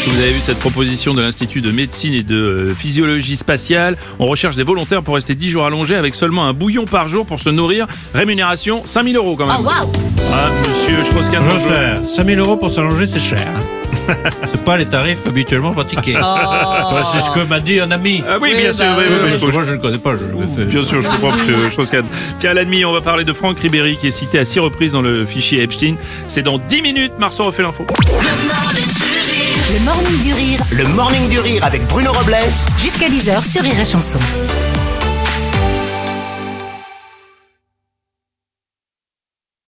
que vous avez vu cette proposition de l'Institut de médecine et de physiologie spatiale. On recherche des volontaires pour rester 10 jours allongés avec seulement un bouillon par jour pour se nourrir. Rémunération 5 000 € quand même. Oh waouh! Ah, monsieur Strauss-Kahn, Non, bonjour. cher. 5 000 € pour s'allonger, c'est cher. C'est pas les tarifs habituellement pratiqués. Ouais, c'est ce que m'a dit un ami. Ah oui, Oui, bien sûr. bah, oui, oui, oui, Parce oui, que moi, je ne connais pas, je l'ai fait. Bien sûr, je comprends, monsieur Strauss-Kahn. Tiens, à la demi, on va parler de Franck Ribéry qui est cité à 6 reprises dans le fichier Epstein. C'est dans 10 minutes. Marceau refait l'info. Le morning du rire, Le morning du rire avec Bruno Robles jusqu'à 10h sur Rire et Chanson.